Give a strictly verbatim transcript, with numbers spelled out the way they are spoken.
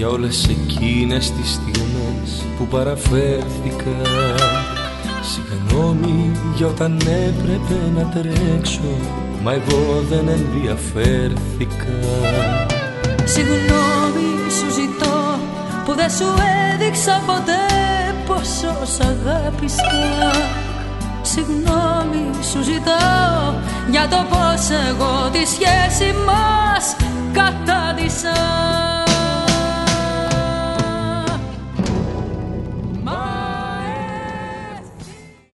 για όλες εκείνες τις στιγμές που παραφέρθηκα. Συγγνώμη για όταν έπρεπε να τρέξω, μα εγώ δεν ενδιαφέρθηκα. Συγγνώμη σου ζητώ που δεν σου έδειξα ποτέ πόσο σ' αγάπησα. Συγγνώμη σου ζητάω για το πως εγώ τη σχέση μας